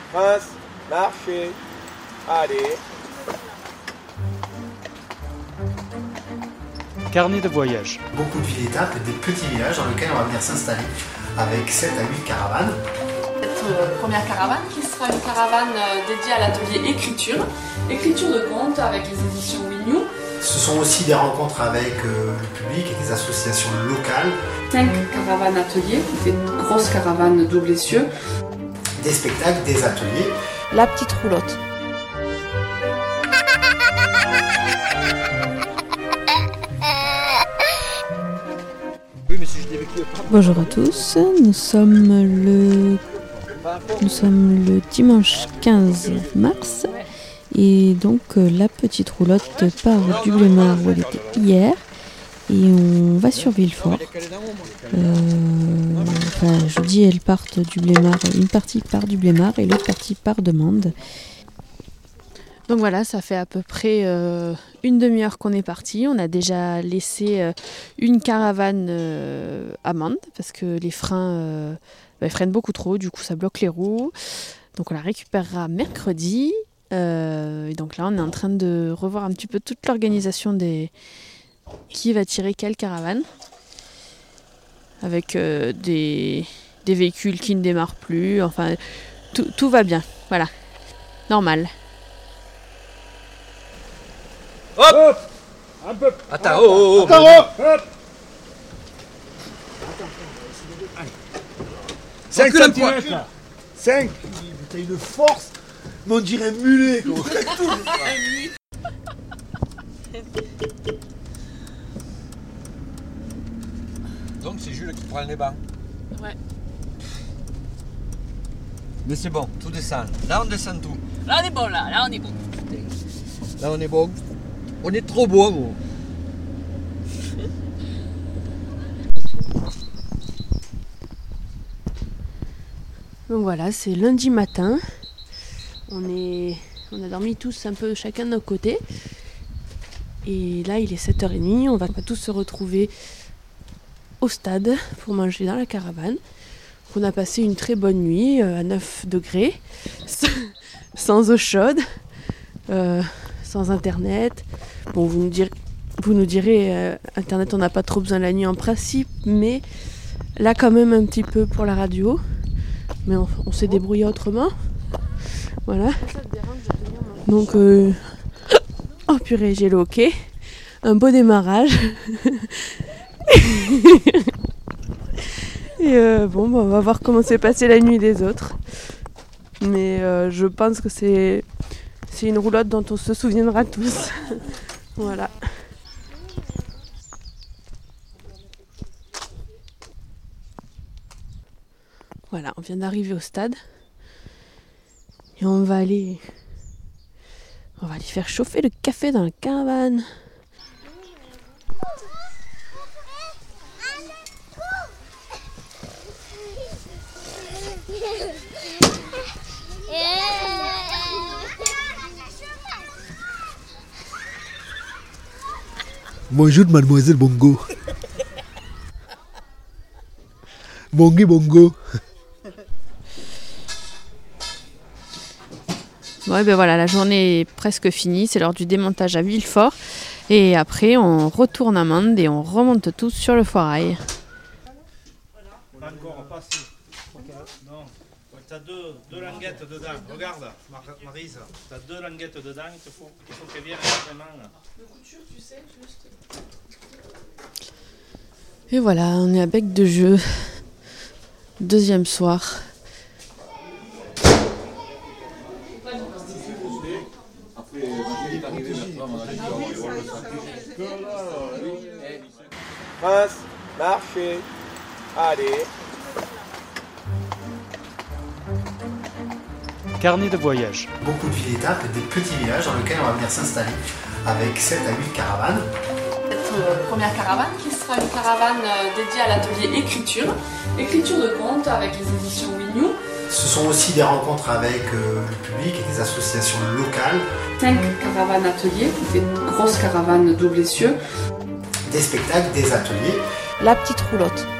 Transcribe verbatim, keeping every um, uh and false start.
Prince, marchez. Allez. Carnet de voyage. Beaucoup de villes-étapes et des petits villages dans lesquels on va venir s'installer avec sept à huit caravanes. Cette première caravane qui sera une caravane dédiée à l'atelier écriture, écriture de contes avec les éditions Wignou. Ce sont aussi des rencontres avec euh, le public et des associations locales. Cinq caravanes ateliers, des grosses caravanes double essieu. Des spectacles, des ateliers. La petite roulotte. Bonjour à tous, nous sommes le nous sommes le dimanche quinze mars et donc euh, la petite roulotte part du Blémard où elle était hier et on va sur Villefort. Euh, enfin, je dis elles partent du Blémard, une partie part du Blémard et l'autre partie part de Mende. Donc voilà, ça fait à peu près euh, une demi-heure qu'on est parti. On a déjà laissé euh, une caravane euh, à Mende parce que les freins euh, bah, freinent beaucoup trop, du coup ça bloque les roues. Donc on la récupérera mercredi. Euh, et donc là on est en train de revoir un petit peu toute l'organisation des qui va tirer quelle caravane. Avec euh, des, des véhicules qui ne démarrent plus. Enfin, tout, tout va bien. Voilà, normal. Hop, hop. Un peu. Attends, oh, oh, oh. Attends, oh. Hop. cinq centimètres là. cinq. T'as une force, mais on dirait un mulet quoi. Donc c'est Jules qui prend les bancs. Ouais. Mais c'est bon, tout descend. Là on descend tout. Là on est bon là, là on est bon. Là on est bon. On est trop bon gros. Donc voilà, c'est lundi matin. On est, on a dormi tous un peu chacun de notre côté. Et là, il est sept heures trente. On va tous se retrouver au stade pour manger dans la caravane. On a passé une très bonne nuit euh, à neuf degrés, sans eau chaude, euh, sans internet. Bon, vous nous direz, vous nous direz euh, internet, on n'a pas trop besoin la nuit en principe, mais là quand même un petit peu pour la radio. Mais on, on s'est débrouillé autrement. Voilà. Donc, euh... oh purée, j'ai le hockey. Un beau démarrage. Et euh, bon, bah, on va voir comment s'est passée la nuit des autres. Mais euh, je pense que c'est, c'est une roulotte dont on se souviendra tous. Voilà. Voilà, on vient d'arriver au stade. Et on va aller... On va aller faire chauffer le café dans la caravane. Bonjour mademoiselle Bongo. Bongi Bongo. Bon, et ben voilà, la journée est presque finie. C'est l'heure du démontage à Villefort. Et après, on retourne à Mende et on remonte tous sur le foirail. Encore pas si. Non. T'as deux, deux languettes dedans. Regarde, Maryse. T'as deux languettes dedans. Il faut, il faut qu'elles viennent vraiment. Le couture, tu sais, juste. Et voilà, on est à Bec de Jeu. Deuxième soir. Prince, marchez. Allez. Carnet de voyage. Beaucoup de villes-étapes et des petits villages dans lesquels on va venir s'installer avec sept à huit caravanes. Cette première caravane qui sera une caravane dédiée à l'atelier écriture, écriture de contes avec les éditions Wignou. Ce sont aussi des rencontres avec euh, le public et des associations locales. Cinq caravanes ateliers, des grosses caravanes double essieu. Des spectacles, des ateliers. La petite roulotte.